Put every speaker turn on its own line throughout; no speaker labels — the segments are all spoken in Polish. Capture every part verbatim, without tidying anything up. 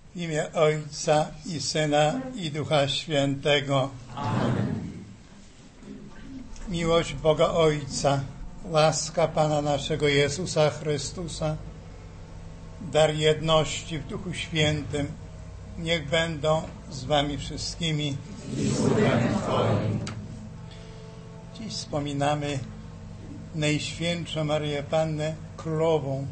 W imię Ojca i Syna i Ducha Świętego.
Amen.
Miłość Boga Ojca, łaska Pana naszego Jezusa Chrystusa, dar jedności w Duchu Świętym, niech będą z wami wszystkimi. Dziś wspominamy Najświętszą Maryję Pannę Królową.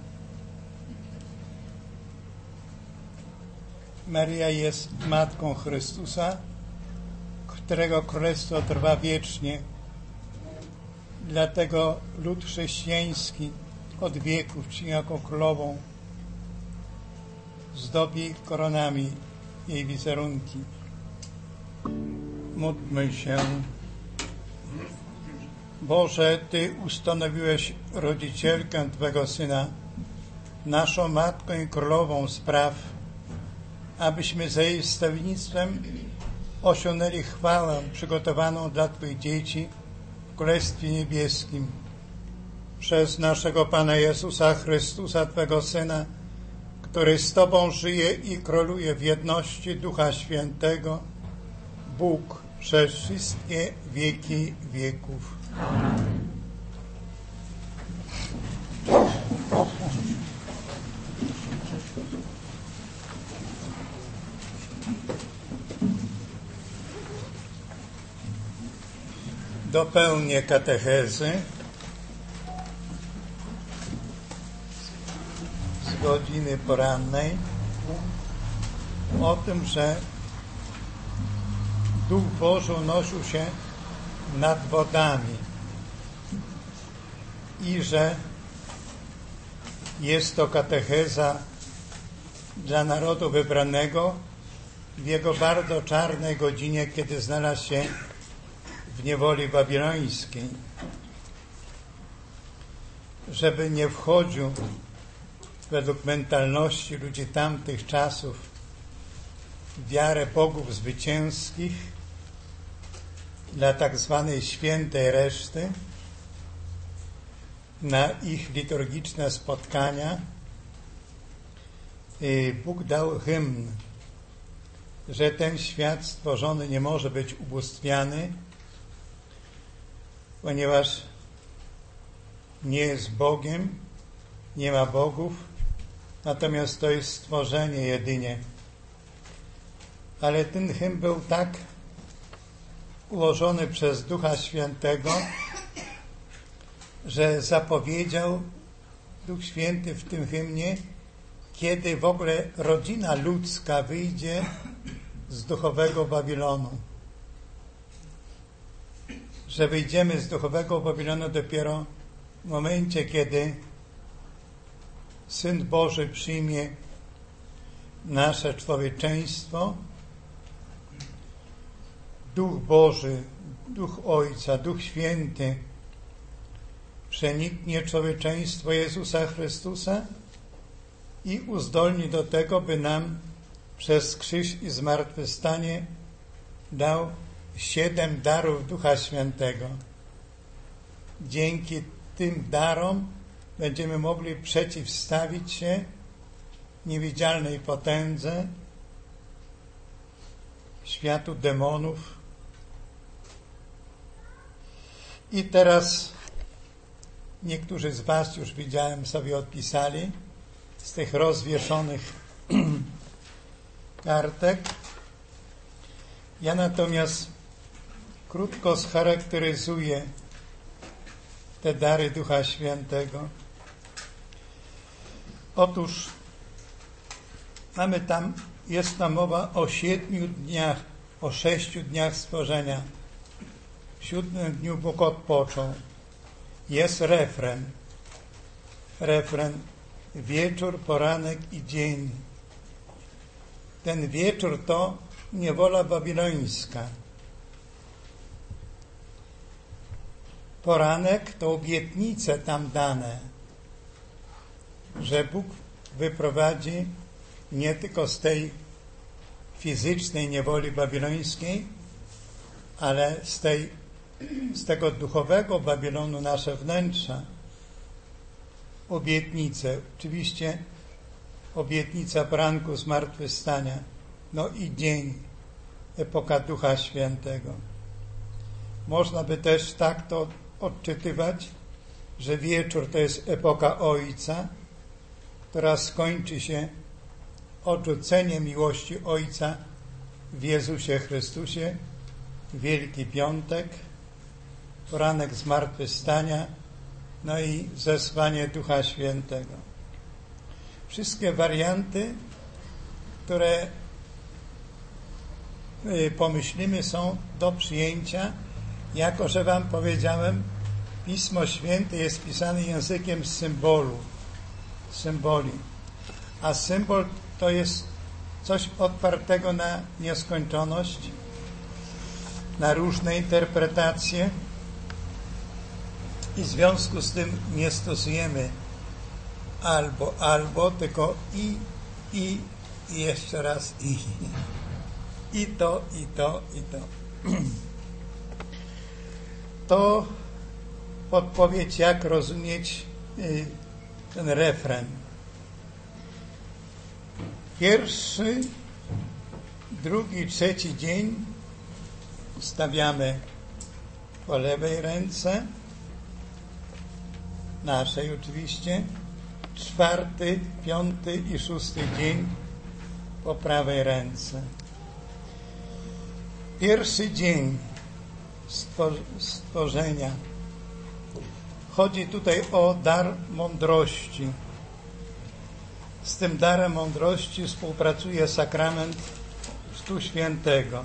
Maryja jest Matką Chrystusa, którego królestwo trwa wiecznie. Dlatego lud chrześcijański od wieków czyni jako królową, zdobi koronami jej wizerunki. Módlmy się. Boże, Ty ustanowiłeś rodzicielkę Twego Syna, naszą Matką i Królową spraw, abyśmy za jej wstawiennictwem osiągnęli chwałę przygotowaną dla Twych dzieci w Królestwie Niebieskim. Przez naszego Pana Jezusa Chrystusa, Twego Syna, który z Tobą żyje i króluje w jedności Ducha Świętego, Bóg przez wszystkie wieki wieków. Amen. Dopełnię katechezy z godziny porannej o tym, że Duch Boży unosił się nad wodami i że jest to katecheza dla narodu wybranego w jego bardzo czarnej godzinie, kiedy znalazł się w niewoli babilońskiej, żeby nie wchodził według mentalności ludzi tamtych czasów w wiarę bogów zwycięskich dla tak zwanej świętej reszty, na ich liturgiczne spotkania. Bóg dał hymn, że ten świat stworzony nie może być ubóstwiany, ponieważ nie jest Bogiem, nie ma bogów, natomiast to jest stworzenie jedynie. Ale ten hymn był tak ułożony przez Ducha Świętego, że zapowiedział Duch Święty w tym hymnie, kiedy w ogóle rodzina ludzka wyjdzie z duchowego Babilonu. Że wyjdziemy z duchowego Babilonu dopiero w momencie, kiedy Syn Boży przyjmie nasze człowieczeństwo. Duch Boży, Duch Ojca, Duch Święty przeniknie człowieczeństwo Jezusa Chrystusa i uzdolni do tego, by nam przez krzyż i zmartwychwstanie dał siedem darów Ducha Świętego. Dzięki tym darom będziemy mogli przeciwstawić się niewidzialnej potędze, światu demonów. I teraz niektórzy z was, już widziałem, sobie odpisali z tych rozwieszonych kartek. Ja natomiast krótko scharakteryzuję te dary Ducha Świętego. Otóż mamy tam, jest tam mowa o siedmiu dniach, o sześciu dniach stworzenia. W siódmym dniu Bóg odpoczął. Jest refren. Refren wieczór, poranek i dzień. Ten wieczór to niewola babilońska. Poranek to obietnice tam dane, że Bóg wyprowadzi nie tylko z tej fizycznej niewoli babilońskiej, ale z tej, z tego duchowego Babilonu nasze wnętrza. Obietnice. Oczywiście obietnica poranku zmartwychwstania, no i dzień, epoka Ducha Świętego. Można by też tak to odczytywać, że wieczór to jest epoka Ojca, która skończy się odrzuceniem miłości Ojca w Jezusie Chrystusie, Wielki Piątek, poranek zmartwychwstania, no i zesłanie Ducha Świętego. Wszystkie warianty, które pomyślimy, są do przyjęcia, jako że wam powiedziałem, Pismo Święte jest pisane językiem symbolu, symboli. A symbol to jest coś otwartego na nieskończoność, na różne interpretacje i w związku z tym nie stosujemy albo, albo, tylko i, i, i jeszcze raz i. I to, i to, i to. To podpowiedź, jak rozumieć ten refren. Pierwszy, drugi, trzeci dzień stawiamy po lewej ręce, naszej oczywiście, czwarty, piąty i szósty dzień po prawej ręce. Pierwszy dzień stworzenia. Chodzi tutaj o dar mądrości. Z tym darem mądrości współpracuje sakrament Chrztu Świętego.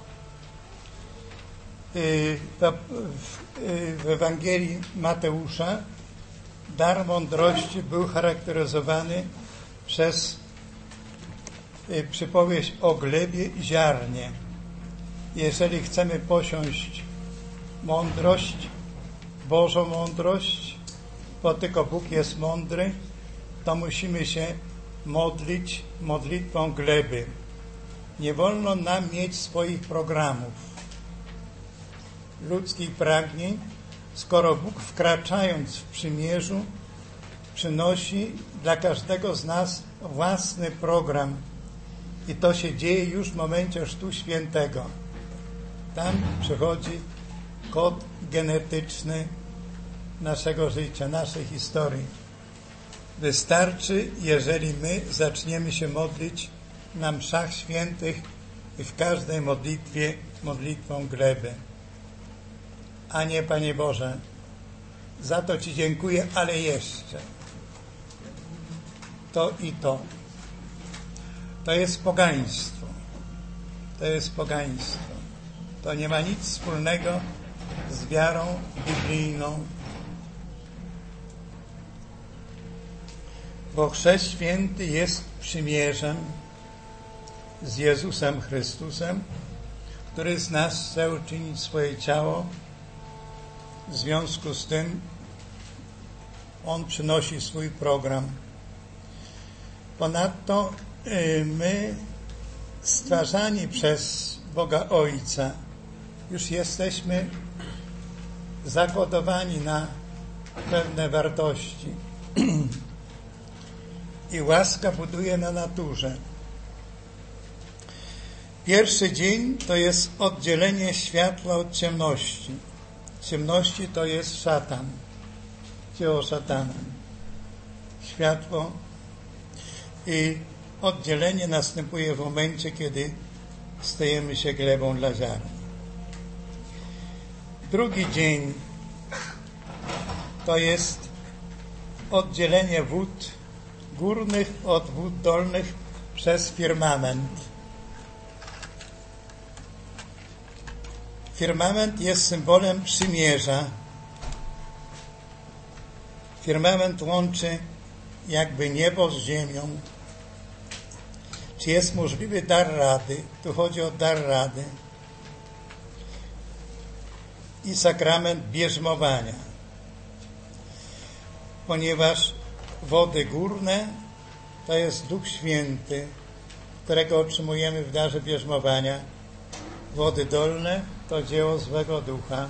W Ewangelii Mateusza dar mądrości był charakteryzowany przez przypowieść o glebie i ziarnie. Jeżeli chcemy posiąść mądrość, Bożą mądrość, bo tylko Bóg jest mądry, to musimy się modlić modlitwą gleby. Nie wolno nam mieć swoich programów, ludzkich pragnień, skoro Bóg, wkraczając w przymierzu, przynosi dla każdego z nas własny program. I to się dzieje już w momencie Chrztu Świętego. Tam przychodzi kod genetyczny naszego życia, naszej historii. Wystarczy, jeżeli my zaczniemy się modlić na mszach świętych i w każdej modlitwie modlitwą gleby. A nie, Panie Boże, za to Ci dziękuję, ale jeszcze to i to. To jest pogaństwo. To jest pogaństwo. To nie ma nic wspólnego z wiarą biblijną. Bo Chrzest Święty jest przymierzem z Jezusem Chrystusem, który z nas chce uczynić swoje ciało. W związku z tym On przynosi swój program. Ponadto my, stwarzani przez Boga Ojca, już jesteśmy zakodowani na pewne wartości. I łaska buduje na naturze. Pierwszy dzień to jest oddzielenie światła od ciemności. Ciemności to jest szatan, dzieło szatana. Światło i oddzielenie następuje w momencie, kiedy stajemy się glebą dla ziaren. Drugi dzień to jest oddzielenie wód górnych od wód dolnych przez firmament. Firmament jest symbolem przymierza. Firmament łączy jakby niebo z ziemią. Czy jest możliwy dar rady? Tu chodzi o dar rady. I sakrament bierzmowania. Ponieważ wody górne to jest Duch Święty, którego otrzymujemy w darze bierzmowania. Wody dolne to dzieło złego ducha.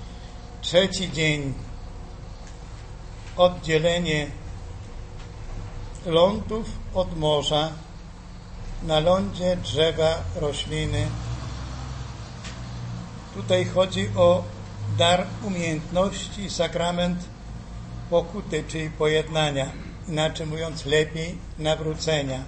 Trzeci dzień oddzielenie lądów, od morza, na lądzie drzewa, rośliny. Tutaj chodzi o dar umiejętności i sakrament pokuty, czyli pojednania, inaczej mówiąc lepiej nawrócenia.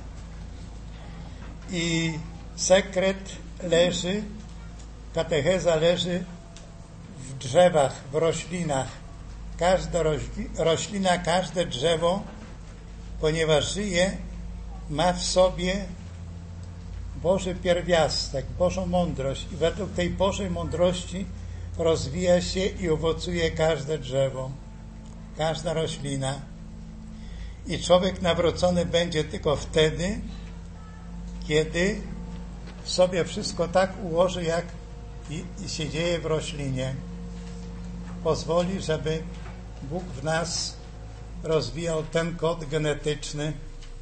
I sekret leży, katecheza leży w drzewach, w roślinach. Każda roślina, każde drzewo, ponieważ żyje, ma w sobie Boży pierwiastek, Bożą mądrość i według tej Bożej mądrości rozwija się i owocuje każde drzewo, każda roślina. I człowiek nawrócony będzie tylko wtedy, kiedy sobie wszystko tak ułoży, jak i, i się dzieje w roślinie. Pozwoli, żeby Bóg w nas rozwijał ten kod genetyczny,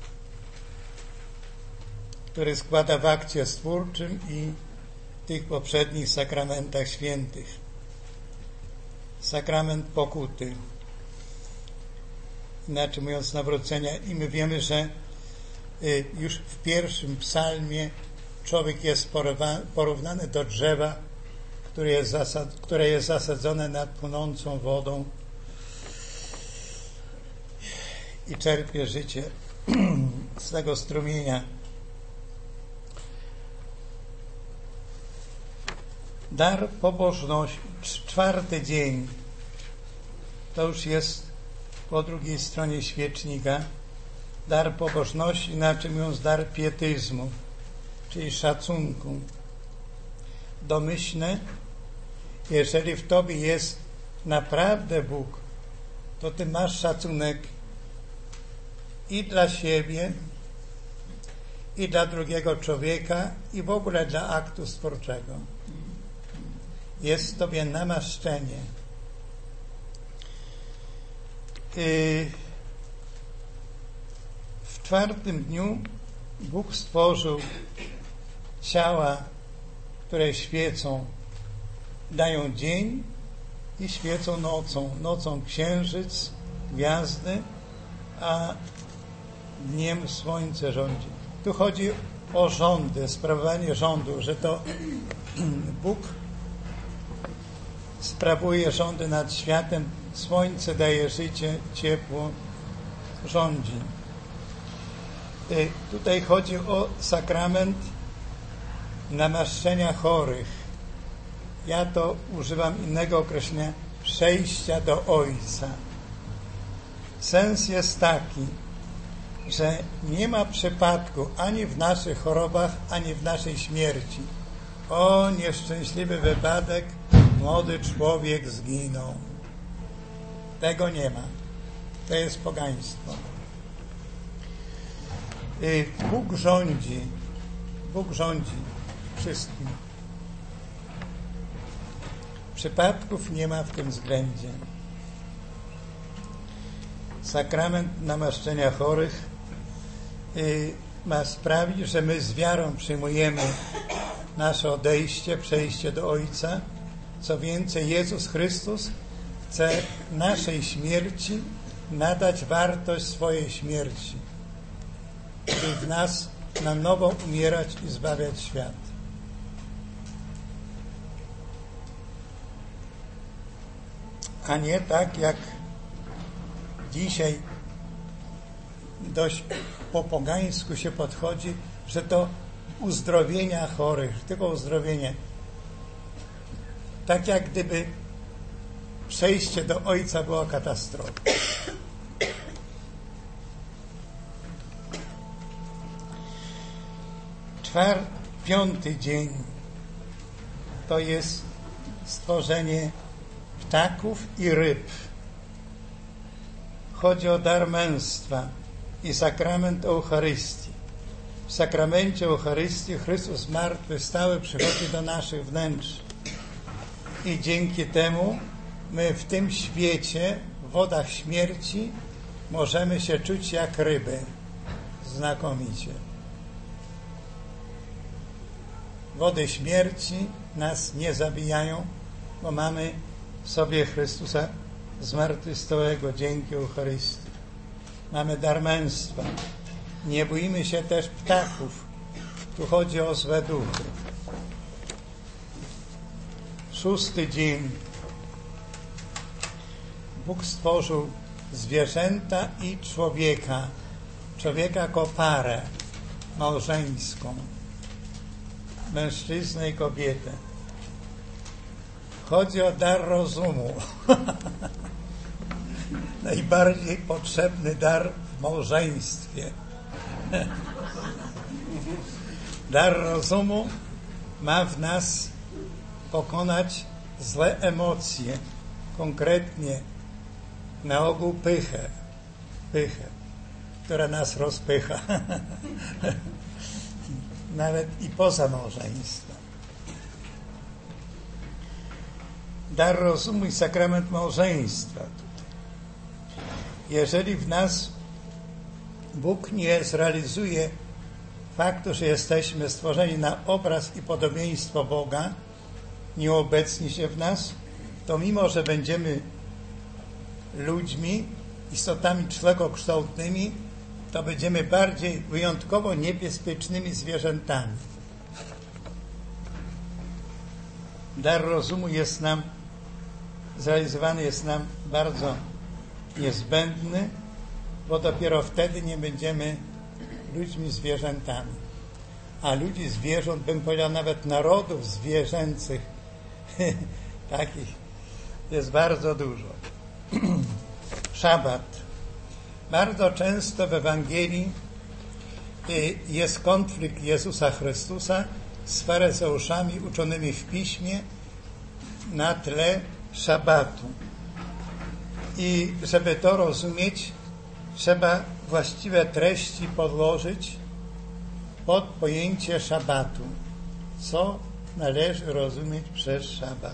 który składa w akcie stwórczym i tych poprzednich sakramentach świętych. Sakrament pokuty, inaczej mówiąc nawrócenia. I my wiemy, że już w pierwszym psalmie człowiek jest porównany do drzewa, które jest, zasad, które jest zasadzone nad płynącą wodą i czerpie życie z tego strumienia. Dar pobożności, czwarty dzień, to już jest po drugiej stronie świecznika. Dar pobożności, inaczej mówiąc dar pietyzmu, czyli szacunku. Domyślne, jeżeli w tobie jest naprawdę Bóg, to ty masz szacunek i dla siebie, i dla drugiego człowieka, i w ogóle dla aktu stwórczego. Jest w tobie namaszczenie. W czwartym dniu Bóg stworzył ciała, które świecą, dają dzień i świecą nocą. Nocą księżyc, gwiazdy, a dniem słońce rządzi. Tu chodzi o rządy, sprawowanie rządu, że to Bóg sprawuje rządy nad światem, słońce daje życie, ciepło, rządzi. Tutaj chodzi o sakrament namaszczenia chorych. Ja to używam innego określenia, przejścia do Ojca. Sens jest taki, że nie ma przypadku ani w naszych chorobach, ani w naszej śmierci. O, nieszczęśliwy wypadek, młody człowiek zginął. Tego nie ma. To jest pogaństwo. Bóg rządzi. Bóg rządzi wszystkim. Przypadków nie ma w tym względzie. Sakrament namaszczenia chorych ma sprawić, że my z wiarą przyjmujemy nasze odejście, przejście do Ojca. Co więcej, Jezus Chrystus chce naszej śmierci nadać wartość swojej śmierci i w nas na nowo umierać i zbawiać świat. A nie tak jak dzisiaj dość po pogańsku się podchodzi, że to uzdrowienia chorych, tylko uzdrowienie. Tak jak gdyby przejście do Ojca było katastrofą. Czwarty, piąty dzień to jest stworzenie ptaków i ryb. Chodzi o dar męstwa i sakrament Eucharystii. W sakramencie Eucharystii Chrystus zmartwychwstały przychodzi do naszych wnętrz. I dzięki temu my w tym świecie, w wodach śmierci, możemy się czuć jak ryby. Znakomicie. Wody śmierci nas nie zabijają, bo mamy w sobie Chrystusa zmartwychwstałego dzięki Eucharystii. Mamy dar męstwa. Nie bójmy się też ptaków. Tu chodzi o złe duchy. Szósty dzień. Bóg stworzył zwierzęta i człowieka. Człowieka jako parę małżeńską. Mężczyznę i kobietę. Chodzi o dar rozumu. Najbardziej potrzebny dar w małżeństwie. Dar rozumu ma w nas pokonać złe emocje, konkretnie na ogół pychę, pychę, która nas rozpycha, nawet i poza małżeństwem. Dar rozumu i sakrament małżeństwa. Jeżeli w nas Bóg nie zrealizuje faktu, że jesteśmy stworzeni na obraz i podobieństwo Boga, nie obecni się w nas, to mimo, że będziemy ludźmi, istotami człowiekokształtnymi, to będziemy bardziej wyjątkowo niebezpiecznymi zwierzętami. Dar rozumu jest nam, zrealizowany jest nam bardzo niezbędny, bo dopiero wtedy nie będziemy ludźmi zwierzętami. A ludzi zwierząt, bym powiedział nawet narodów zwierzęcych, takich jest bardzo dużo. Szabat. Bardzo często w Ewangelii jest konflikt Jezusa Chrystusa z faryzeuszami uczonymi w Piśmie na tle szabatu. I żeby to rozumieć, trzeba właściwe treści podłożyć pod pojęcie szabatu. Co należy rozumieć przez szabat?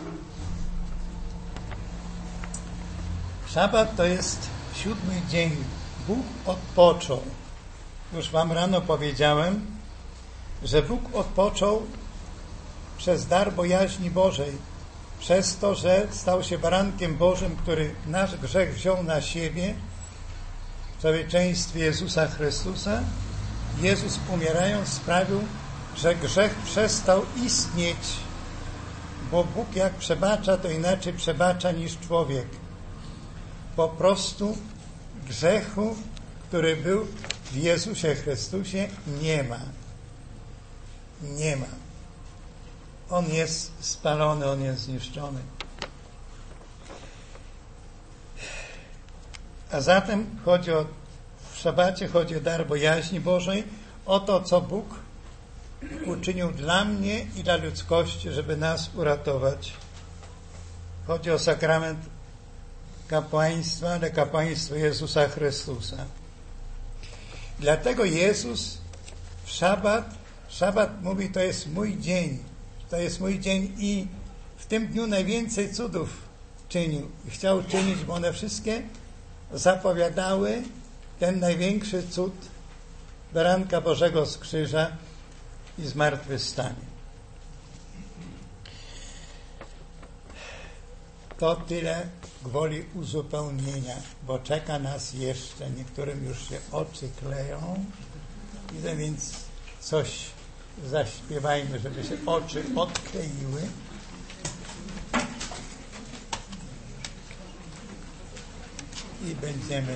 Szabat to jest siódmy dzień. Bóg odpoczął. Już wam rano powiedziałem, że Bóg odpoczął przez dar bojaźni Bożej, przez to, że stał się barankiem Bożym, który nasz grzech wziął na siebie w człowieczeństwie Jezusa Chrystusa. Jezus, umierając, sprawił, że grzech przestał istnieć, bo Bóg jak przebacza, to inaczej przebacza niż człowiek. Po prostu grzechu, który był w Jezusie Chrystusie, nie ma. Nie ma. On jest spalony, on jest zniszczony. A zatem chodzi o, w szabacie chodzi o dar bojaźni Bożej, o to, co Bóg uczynił dla mnie i dla ludzkości, żeby nas uratować. Chodzi o sakrament kapłaństwa, ale kapłaństwo Jezusa Chrystusa. Dlatego Jezus w szabat, szabat mówi, to jest mój dzień, to jest mój dzień i w tym dniu najwięcej cudów czynił. I chciał czynić, bo one wszystkie zapowiadały ten największy cud baranka Bożego z krzyża i zmartwychwstanie. To tyle gwoli uzupełnienia, bo czeka nas jeszcze, niektórym już się oczy kleją, widzę, więc coś zaśpiewajmy, żeby się oczy odkleiły. I będziemy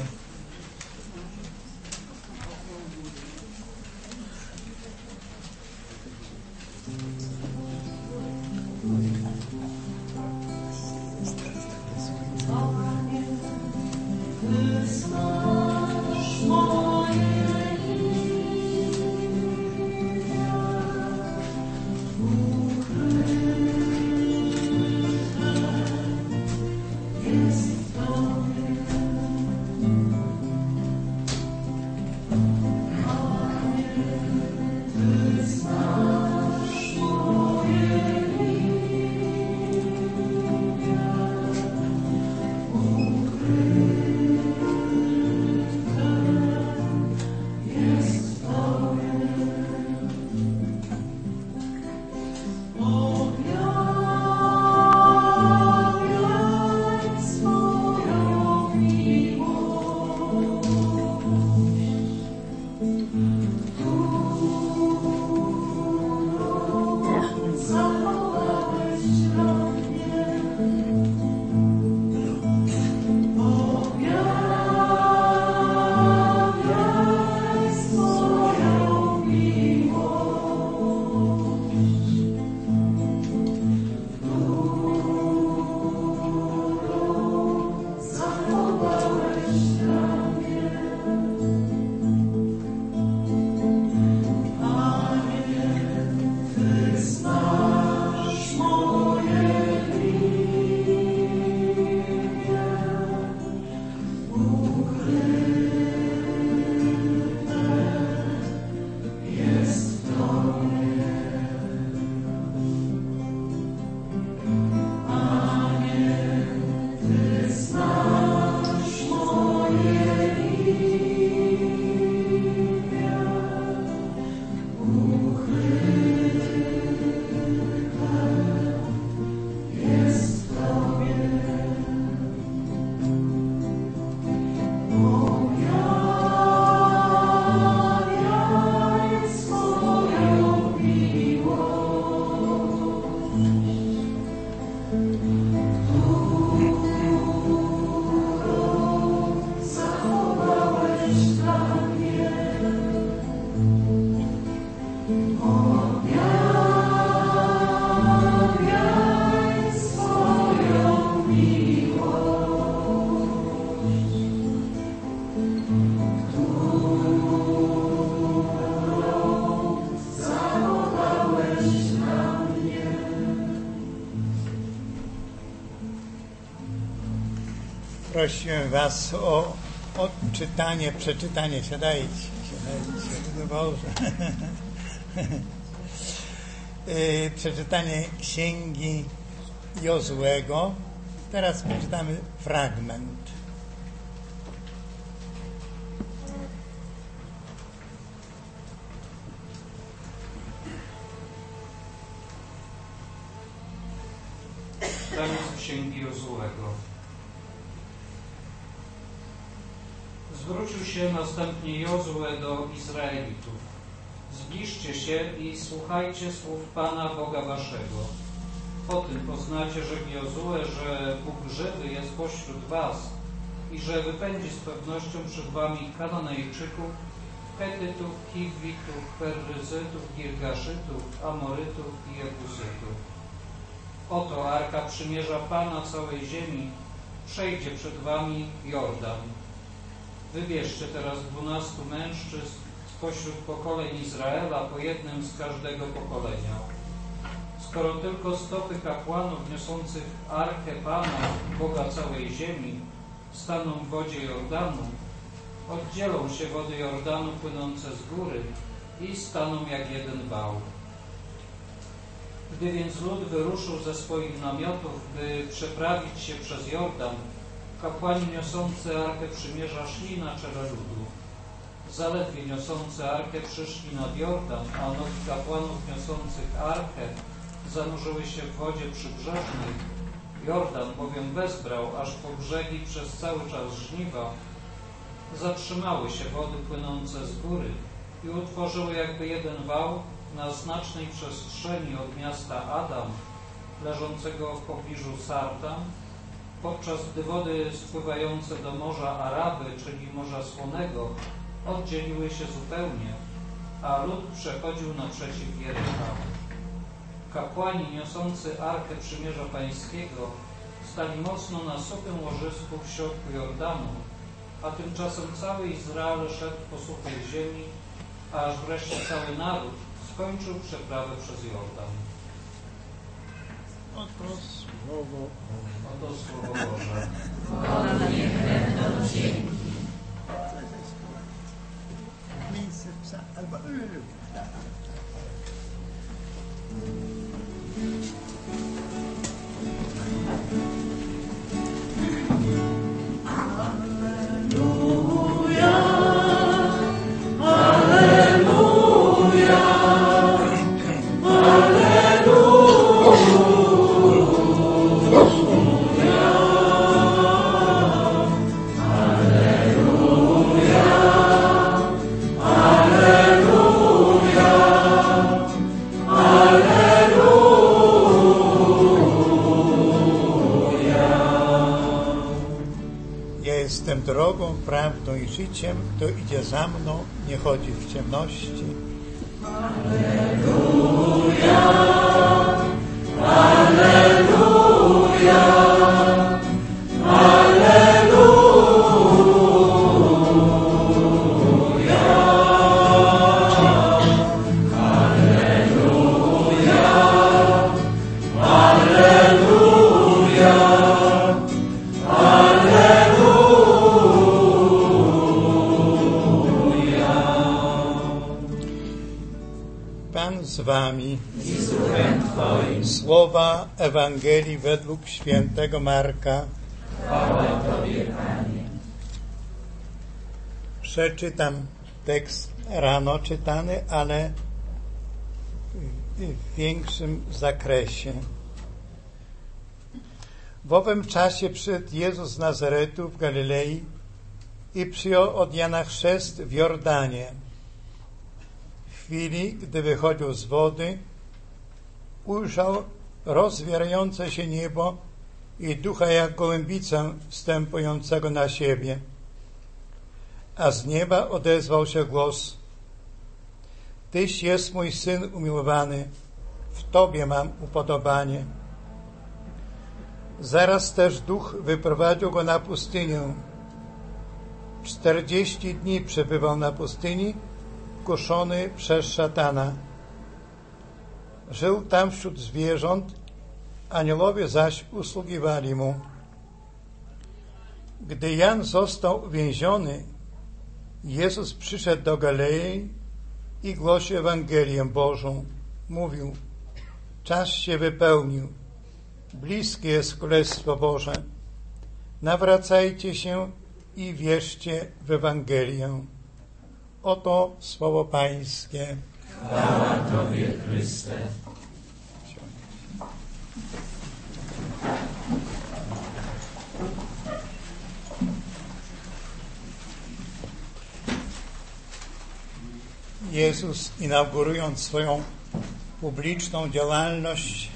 prosiłem Was o odczytanie, przeczytanie, siadajcie, siadajcie, no Boże. Przeczytanie Księgi Jozuego. Teraz przeczytamy fragment.
Koniec Księgi Jozuego. Zwrócił się następnie Jozue do Izraelitów. Zbliżcie się i słuchajcie słów Pana Boga waszego. Po tym poznacie, że Jozue, że Bóg żywy jest pośród was i że wypędzi z pewnością przed wami Kananejczyków, Chetytów, Hiwitów, Peryzytów, Girgaszytów, Amorytów i Jebusytów. Oto Arka Przymierza Pana całej ziemi przejdzie przed wami Jordan. Wybierzcie teraz dwunastu mężczyzn spośród pokoleń Izraela, po jednym z każdego pokolenia. Skoro tylko stopy kapłanów niosących Arkę Pana, Boga całej ziemi, staną w wodzie Jordanu, oddzielą się wody Jordanu płynące z góry i staną jak jeden wał. Gdy więc lud wyruszył ze swoich namiotów, by przeprawić się przez Jordan, kapłani niosący Arkę Przymierza szli na czele ludu. Zaledwie niosący Arkę przyszli nad Jordan, a nogi kapłanów niosących Arkę zanurzyły się w wodzie przybrzeżnej. Jordan bowiem wezbrał aż po brzegi przez cały czas żniwa. Zatrzymały się wody płynące z góry i utworzyły jakby jeden wał na znacznej przestrzeni od miasta Adam, leżącego w pobliżu Sartan, podczas gdy wody spływające do Morza Araby, czyli Morza Słonego, oddzieliły się zupełnie, a lud przechodził naprzeciw Jericha. Kapłani niosący Arkę Przymierza Pańskiego stali mocno na suchym łożysku w środku Jordanu, a tymczasem cały Izrael szedł po suchej ziemi, aż wreszcie cały naród skończył przeprawę przez Jordan.
Oto słowo
Oto słowo Boże.
Chwała niech będą dzięki.
miejsce psa albo drogą, prawdą i życiem, kto idzie za mną, nie chodzi w ciemności.
Alleluja, alleluja, alleluja, alleluja, alleluja,
Pan z wami. Słowa Ewangelii według świętego Marka.
Chwała Tobie, Panie.
Przeczytam tekst rano czytany, ale w większym zakresie. W owym czasie przyszedł Jezus z Nazaretu w Galilei i przyjął od Jana chrzest w Jordanie. W chwili, gdy wychodził z wody, ujrzał rozwierające się niebo i ducha jak gołębicę wstępującego na siebie. A z nieba odezwał się głos: Tyś jest mój Syn umiłowany, w Tobie mam upodobanie. Zaraz też duch wyprowadził go na pustynię. Czterdzieści dni przebywał na pustyni, kuszony przez szatana. Żył tam wśród zwierząt, aniołowie zaś usługiwali mu. Gdy Jan został uwięziony, Jezus przyszedł do Galilei i głosił Ewangelię Bożą. Mówił: czas się wypełnił, bliskie jest Królestwo Boże. Nawracajcie się i wierzcie w Ewangelię. Oto słowo Pańskie.
Chwała Tobie, Chryste.
Jezus, inaugurując swoją publiczną działalność,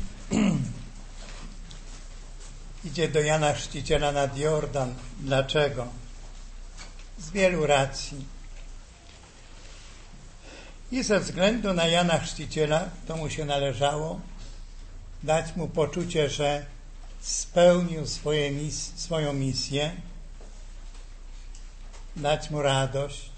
idzie do Jana Chrzciciela nad Jordan. Dlaczego? Z wielu racji. I ze względu na Jana Chrzciciela, to mu się należało, dać mu poczucie, że spełnił swoje mis- swoją misję, dać mu radość,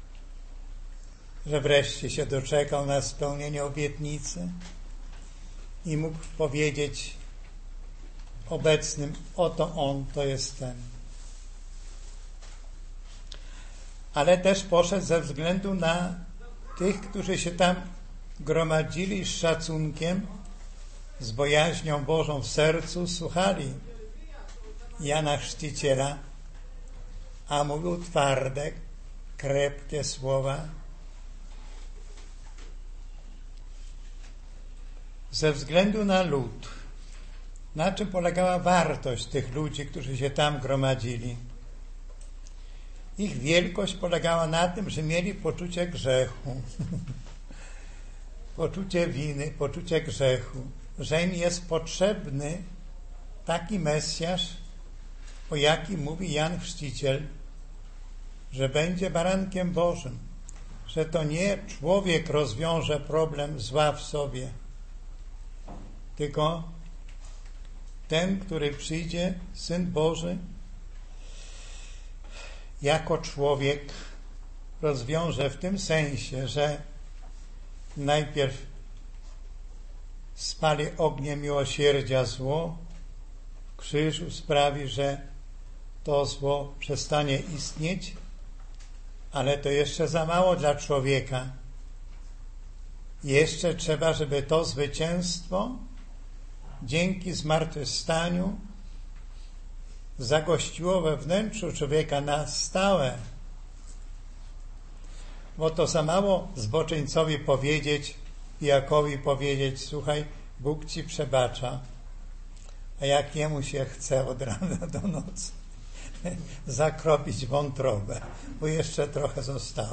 że wreszcie się doczekał na spełnienie obietnicy i mógł powiedzieć obecnym: oto on, to jest ten. Ale też poszedł ze względu na tych, którzy się tam gromadzili z szacunkiem, z bojaźnią Bożą w sercu, słuchali Jana Chrzciciela, a mówił twarde, krepkie słowa. Ze względu na lud. Na czym polegała wartość tych ludzi, którzy się tam gromadzili? Ich wielkość polegała na tym, że mieli poczucie grzechu, poczucie winy, poczucie grzechu, że im jest potrzebny taki Mesjasz, o jakim mówi Jan Chrzciciel, że będzie barankiem Bożym, że to nie człowiek rozwiąże problem zła w sobie, tylko ten, który przyjdzie, Syn Boży, jako człowiek rozwiąże w tym sensie, że najpierw spali ogniem miłosierdzia zło, w krzyżu sprawi, że to zło przestanie istnieć, ale to jeszcze za mało dla człowieka. Jeszcze trzeba, żeby to zwycięstwo dzięki zmartwychwstaniu zagościło we wnętrzu człowieka na stałe. Bo to za mało zboczeńcowi powiedzieć, Jakowi powiedzieć: słuchaj, Bóg ci przebacza, a jak jemu się chce od rana do nocy zakropić wątrobę, bo jeszcze trochę zostało.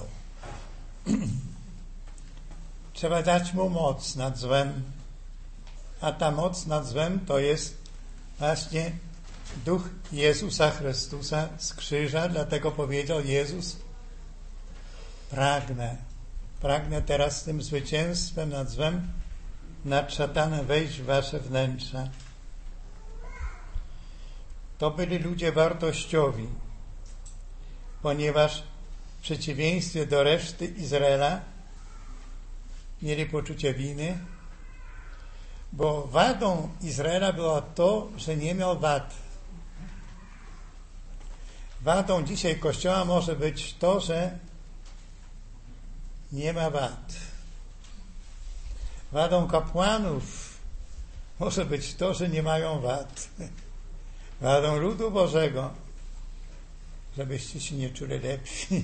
Trzeba dać mu moc nad złem, a ta moc nad złem to jest właśnie Duch Jezusa Chrystusa z krzyża. Dlatego powiedział Jezus: pragnę, pragnę teraz tym zwycięstwem nad złem, nad szatanem wejść w wasze wnętrza. To byli ludzie wartościowi, ponieważ w przeciwieństwie do reszty Izraela mieli poczucie winy, bo wadą Izraela było to, że nie miał wad. Wadą dzisiaj Kościoła może być to, że nie ma wad. Wadą kapłanów może być to, że nie mają wad. Wadą ludu Bożego, żebyście się nie czuli lepsi.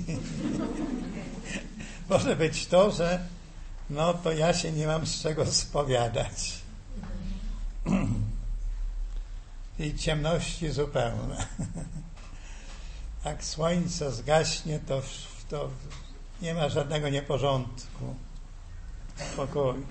Może być to, że no to ja się nie mam z czego spowiadać. I ciemności zupełne. Jak słońce zgaśnie, to, to nie ma żadnego nieporządku, spokoju.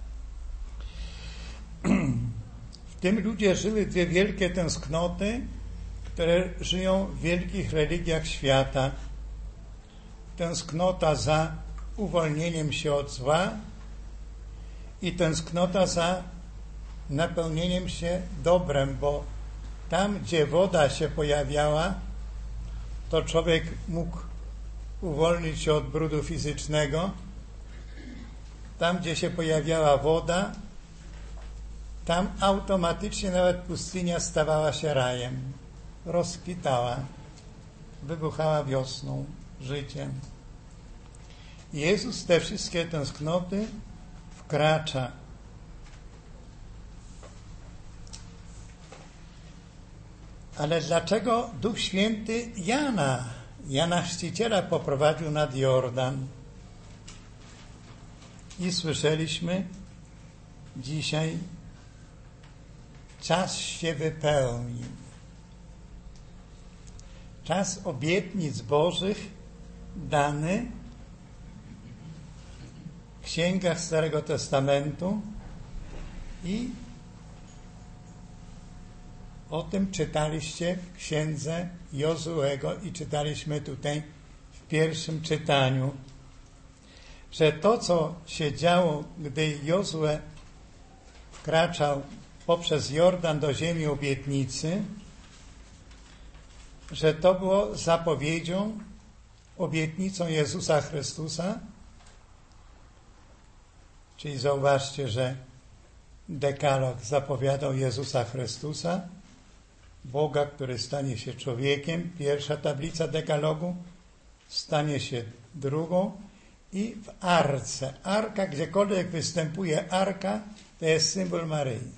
W tym ludzie żyły dwie wielkie tęsknoty, które żyją w wielkich religiach świata. Tęsknota za uwolnieniem się od zła i tęsknota za napełnieniem się dobrem, bo tam, gdzie woda się pojawiała, to człowiek mógł uwolnić się od brudu fizycznego. Tam, gdzie się pojawiała woda, tam automatycznie nawet pustynia stawała się rajem. rozkwitała, wybuchała wiosną, życiem. Jezus te wszystkie tęsknoty wkracza. Ale dlaczego Duch Święty Jana, Jana Chrzciciela poprowadził nad Jordan? I słyszeliśmy dzisiaj, czas się wypełnił. Czas obietnic Bożych dany w księgach Starego Testamentu i o tym czytaliście w księdze Jozuego i czytaliśmy tutaj w pierwszym czytaniu, że to, co się działo, gdy Jozue wkraczał poprzez Jordan do ziemi obietnicy, że to było zapowiedzią, obietnicą Jezusa Chrystusa. Czyli zauważcie, że dekalog zapowiadał Jezusa Chrystusa, Boga, który stanie się człowiekiem. Pierwsza tablica dekalogu stanie się drugą i w arce. Arka, gdziekolwiek występuje arka, to jest symbol Maryi.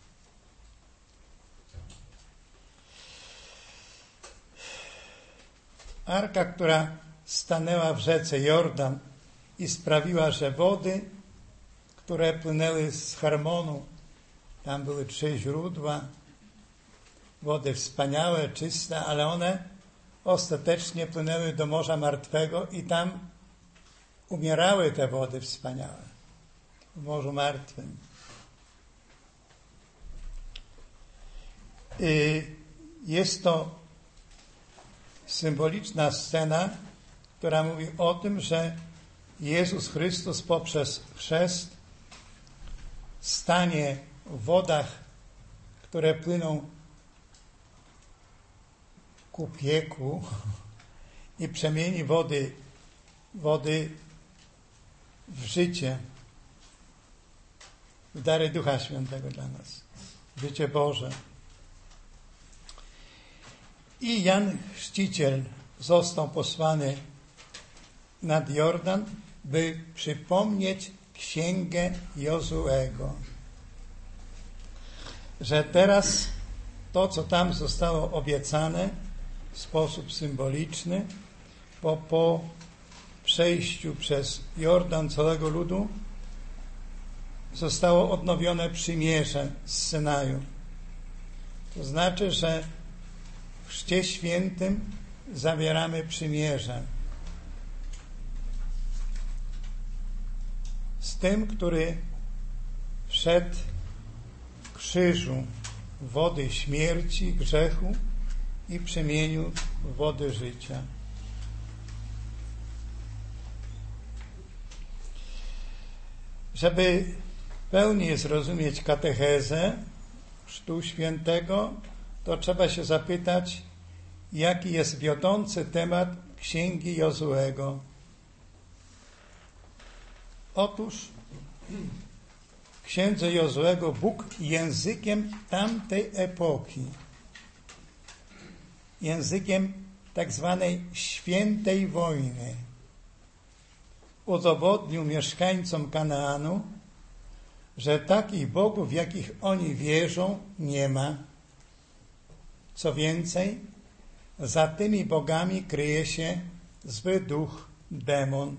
Arka, która stanęła w rzece Jordan i sprawiła, że wody, które płynęły z Hermonu, tam były trzy źródła, wody wspaniałe, czyste, ale one ostatecznie płynęły do Morza Martwego i tam umierały te wody wspaniałe w Morzu Martwym. I jest to symboliczna scena, która mówi o tym, że Jezus Chrystus poprzez chrzest stanie w wodach, które płyną ku piekłu i przemieni wody, wody w życie, w dary Ducha Świętego dla nas, życie Boże. I Jan Chrzciciel został posłany nad Jordan, by przypomnieć księgę Jozuego, że teraz to, co tam zostało obiecane w sposób symboliczny, po, po przejściu przez Jordan całego ludu, zostało odnowione przymierze z Synaju. To znaczy, że w Chrzcie Świętym zawieramy przymierze z tym, który wszedł w krzyżu wody śmierci, grzechu i przemienił w wody życia. Żeby pełniej zrozumieć katechezę Chrztu Świętego, to trzeba się zapytać, jaki jest wiodący temat Księgi Jozuego. Otóż w Księdze Jozuego Bóg językiem tamtej epoki, językiem tak zwanej świętej wojny, udowodnił mieszkańcom Kanaanu, że takich bogów, w jakich oni wierzą, nie ma. Co więcej, za tymi bogami kryje się zły duch, demon.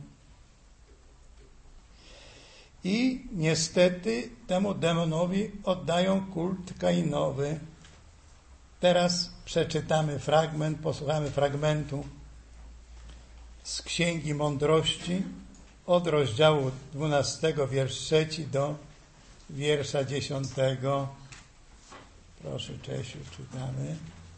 I niestety temu demonowi oddają kult kainowy. Teraz przeczytamy fragment, posłuchamy fragmentu z Księgi Mądrości od rozdziału dwunastego, wiersz trzeci do wiersza dziesiątego. Proszę, Czesiu, czytamy.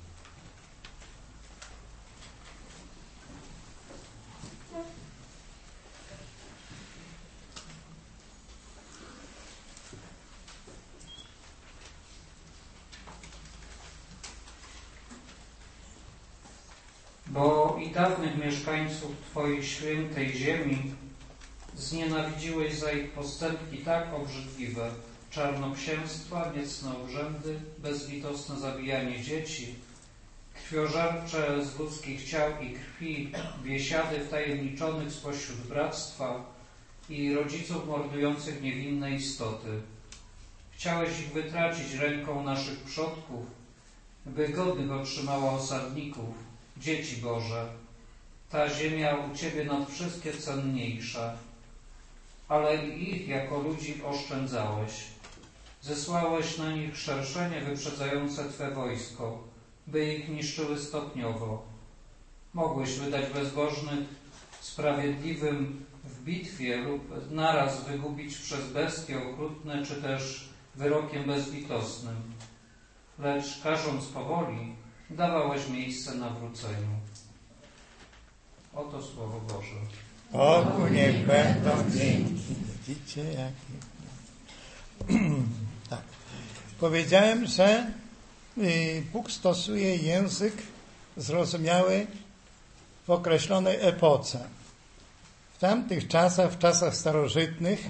Bo i dawnych mieszkańców Twojej świętej ziemi znienawidziłeś za ich postępki tak obrzydliwe, czarnoksięstwa, niecne urzędy, bezlitosne zabijanie dzieci, krwiożercze z ludzkich ciał i krwi, biesiady wtajemniczonych spośród bractwa i rodziców mordujących niewinne istoty. Chciałeś ich wytracić ręką naszych przodków, by godnych otrzymała osadników, dzieci Boże. Ta ziemia u Ciebie nad wszystkie cenniejsza, ale i ich jako ludzi oszczędzałeś. Zesłałeś na nich szerszenie wyprzedzające Twe wojsko, by ich niszczyły stopniowo. Mogłeś wydać bezbożnych sprawiedliwym w bitwie lub naraz wygubić przez bestie okrutne, czy też wyrokiem bezlitosnym. Lecz karząc powoli, dawałeś miejsce nawróceniu. Oto Słowo Boże.
Bogu niech będą dzięki. Widzicie, jak... tak. Powiedziałem, że Bóg stosuje język zrozumiały w określonej epoce. W tamtych czasach, w czasach starożytnych,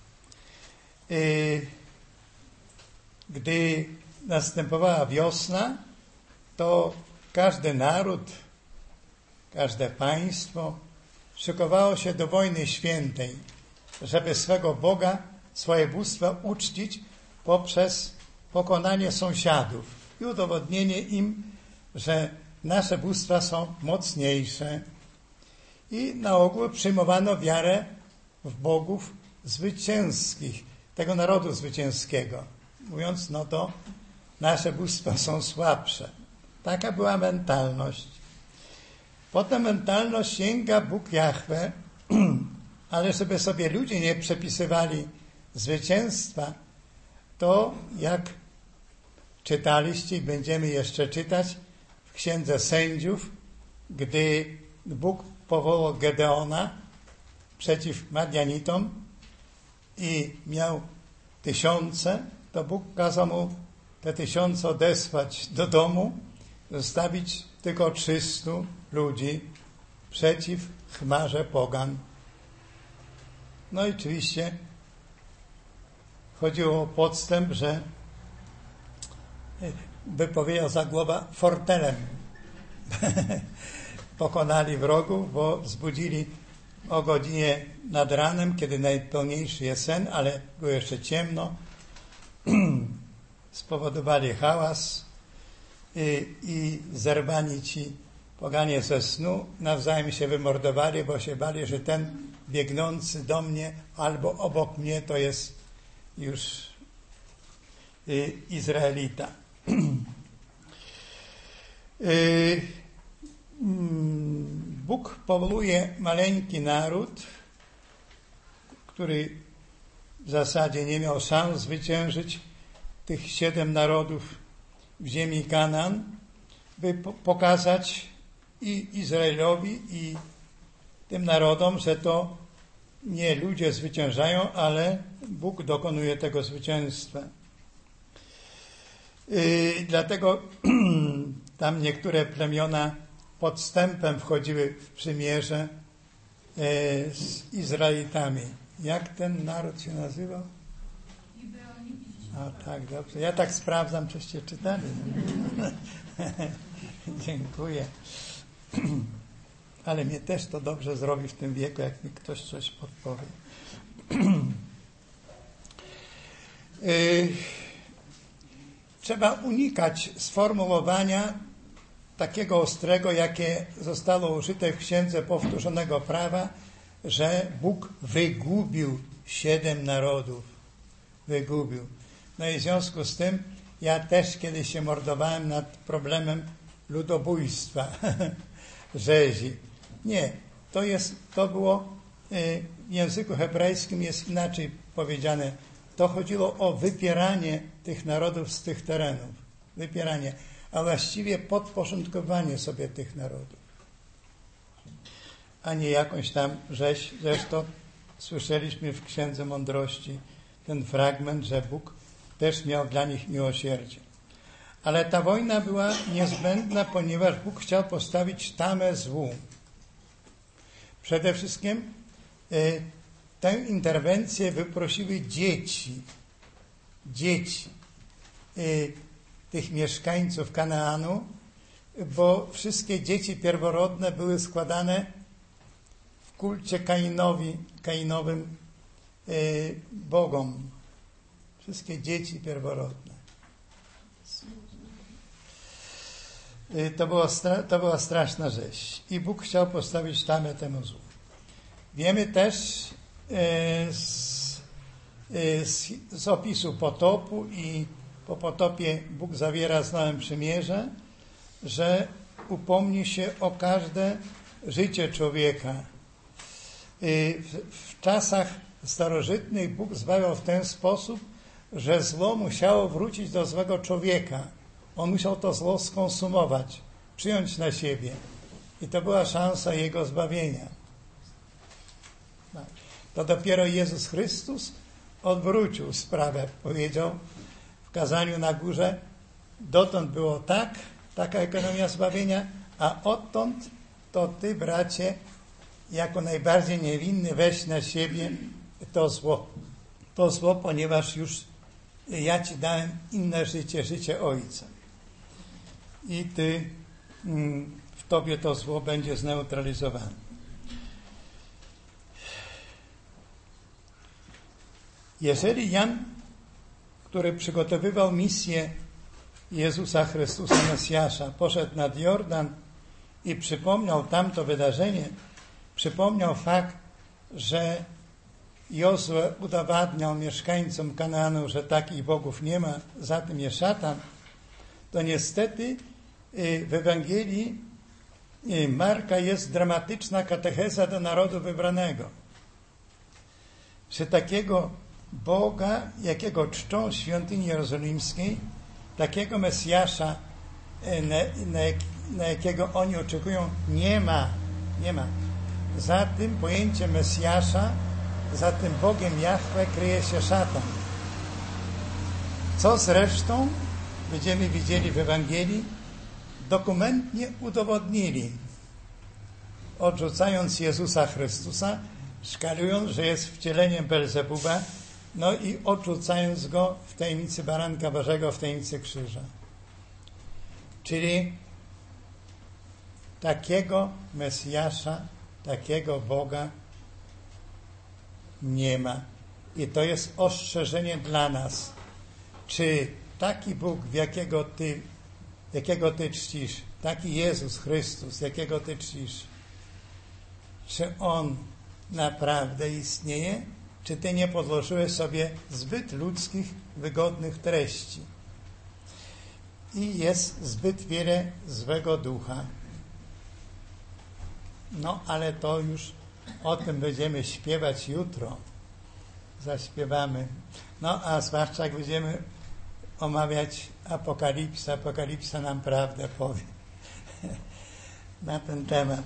gdy następowała wiosna, to każdy naród, każde państwo szykowało się do wojny świętej, żeby swego Boga, swoje bóstwa uczcić poprzez pokonanie sąsiadów i udowodnienie im, że nasze bóstwa są mocniejsze. I na ogół przyjmowano wiarę w bogów zwycięskich, tego narodu zwycięskiego. Mówiąc, no to nasze bóstwa są słabsze. Taka była mentalność. Potem mentalność sięga Bóg Jahwe, ale żeby sobie ludzie nie przepisywali zwycięstwa, to jak czytaliście i będziemy jeszcze czytać w Księdze Sędziów, gdy Bóg powołał Gedeona przeciw Madianitom i miał tysiące, to Bóg kazał mu te tysiące odesłać do domu, zostawić tylko trzystu ludzi przeciw chmarze pogan. No i oczywiście chodziło o podstęp, że wypowiedział Zagłoba fortelem. Pokonali wrogów, bo wzbudzili o godzinie nad ranem, kiedy najpełniejszy jest sen, ale było jeszcze ciemno. Spowodowali hałas i, i zerwani ci poganie ze snu nawzajem się wymordowali, bo się bali, że ten biegnący do mnie albo obok mnie to jest już y, Izraelita. y, Bóg powołuje maleńki naród, który w zasadzie nie miał szans zwyciężyć tych siedem narodów w ziemi Kanaan, by pokazać i Izraelowi, i tym narodom, że to nie ludzie zwyciężają, ale Bóg dokonuje tego zwycięstwa. Yy, dlatego tam niektóre plemiona podstępem wchodziły w przymierze yy, z Izraelitami. Jak ten naród się nazywał? A tak, dobrze. Ja tak sprawdzam, czyście czytali. Dziękuję. Ale mnie też to dobrze zrobi w tym wieku, jak mi ktoś coś podpowie. yy, trzeba unikać sformułowania takiego ostrego, jakie zostało użyte w Księdze Powtórzonego Prawa, że Bóg wygubił siedem narodów. Wygubił. No i w związku z tym ja też kiedyś się mordowałem nad problemem ludobójstwa, rzezi. Nie, to jest, to było w języku hebrajskim jest inaczej powiedziane. To chodziło o wypieranie tych narodów z tych terenów. Wypieranie, a właściwie podporządkowanie sobie tych narodów. A nie jakąś tam rzeź. Zresztą słyszeliśmy w Księdze Mądrości ten fragment, że Bóg też miał dla nich miłosierdzie. Ale ta wojna była niezbędna, ponieważ Bóg chciał postawić tamę złu. Przede wszystkim y, tę interwencję wyprosiły dzieci. Dzieci y, tych mieszkańców Kanaanu, bo wszystkie dzieci pierworodne były składane w kulcie Kainowi, Kainowym y, bogom. Wszystkie dzieci pierworodne. Y, to, było, to była straszna rzecz. I Bóg chciał postawić tamę temu złu. Wiemy też y, z, y, z, z opisu potopu i po potopie Bóg zawiera z Noem przymierze, że upomni się o każde życie człowieka. W, w czasach starożytnych Bóg zbawiał w ten sposób, że zło musiało wrócić do złego człowieka. On musiał to zło skonsumować, przyjąć na siebie. I to była szansa jego zbawienia. To dopiero Jezus Chrystus odwrócił sprawę. Powiedział w kazaniu na górze, dotąd było tak, taka ekonomia zbawienia, a odtąd to ty, bracie, jako najbardziej niewinny weź na siebie to zło. To zło, ponieważ już ja ci dałem inne życie, życie Ojca. I ty, w tobie to zło będzie zneutralizowane. Jeżeli Jan, który przygotowywał misję Jezusa Chrystusa Mesjasza, poszedł nad Jordan i przypomniał tamto wydarzenie, przypomniał fakt, że Jozue udowadniał mieszkańcom Kanaanu, że takich bogów nie ma, za tym jest szatan, to niestety w Ewangelii Marka jest dramatyczna katecheza do narodu wybranego. Że takiego Boga, jakiego czczą w świątyni jerozolimskiej, takiego Mesjasza, na, na, na jakiego oni oczekują, nie ma. Nie ma. Za tym pojęciem Mesjasza, za tym Bogiem Jahwe kryje się szatan. Co zresztą, będziemy widzieli w Ewangelii, dokumentnie udowodnili, odrzucając Jezusa Chrystusa, szkalując, że jest wcieleniem Belzebuba, no i odrzucając go w tajemnicy Baranka Bożego, w tajemnicy krzyża. Czyli takiego Mesjasza, takiego Boga nie ma. I to jest ostrzeżenie dla nas. Czy taki Bóg, w jakiego ty, jakiego ty czcisz, taki Jezus Chrystus, jakiego ty czcisz, czy On naprawdę istnieje? Czy ty nie podłożyłeś sobie zbyt ludzkich, wygodnych treści? I jest zbyt wiele złego ducha. No, ale to już o tym będziemy śpiewać jutro. Zaśpiewamy. No, a zwłaszcza jak będziemy omawiać Apokalipsę. Apokalipsa nam prawdę powie na ten temat.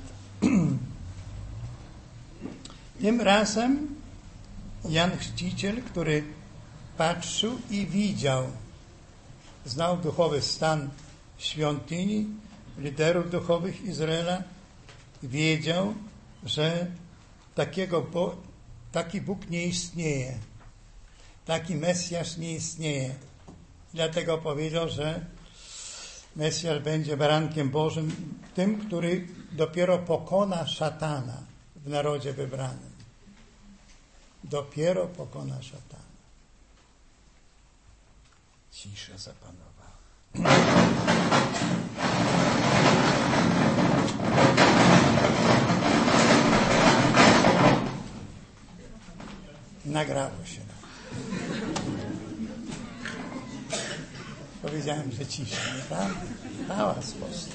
Tym razem Jan Chrzciciel, który patrzył i widział, znał duchowy stan świątyni, liderów duchowych Izraela, wiedział, że takiego Bo- taki Bóg nie istnieje. Taki Mesjasz nie istnieje. Dlatego powiedział, że Mesjasz będzie barankiem Bożym, tym, który dopiero pokona szatana w narodzie wybranym. Dopiero pokona szatana. Cisza zapanowała. Nagrało się. Powiedziałem, że cisza, nieprawda? Hałas po prostu.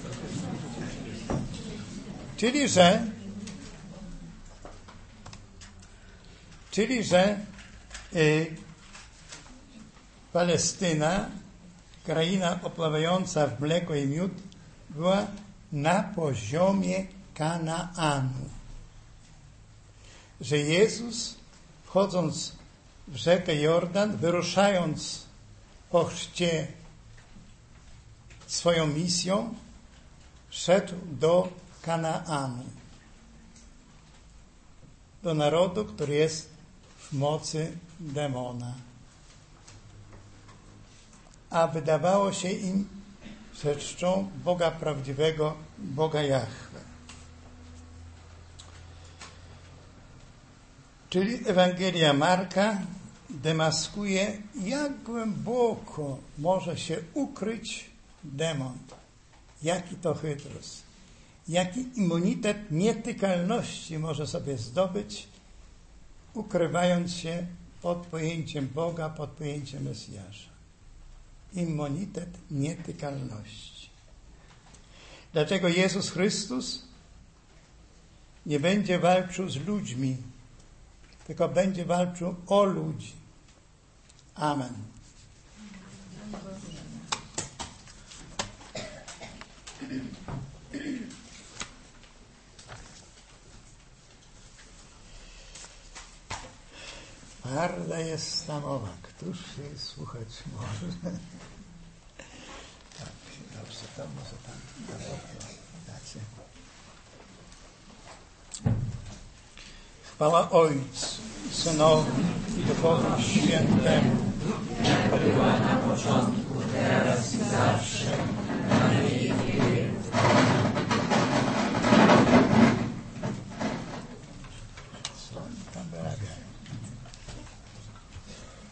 Czyli, że czyli, że y, Palestyna, kraina opływająca w mleko i miód, była na poziomie Kanaanu. Że Jezus, wchodząc w rzekę Jordan, wyruszając po chrzcie swoją misją, szedł do Kanaanu. Do narodu, który jest w mocy demona. A wydawało się im ze czczą Boga prawdziwego, Boga Jahwe. Czyli Ewangelia Marka demaskuje, jak głęboko może się ukryć demon. Jaki to chytrus. Jaki immunitet nietykalności może sobie zdobyć, ukrywając się pod pojęciem Boga, pod pojęciem Mesjasza. Immunitet nietykalności. Dlatego Jezus Chrystus nie będzie walczył z ludźmi, tylko będzie walczył o ludzi. Amen. Twarda jest ta mowa. Któż jej słuchać może? Tak, dobrze, to może tam dacie. Chwała Ojcu, Synowi i Duchowi Świętemu.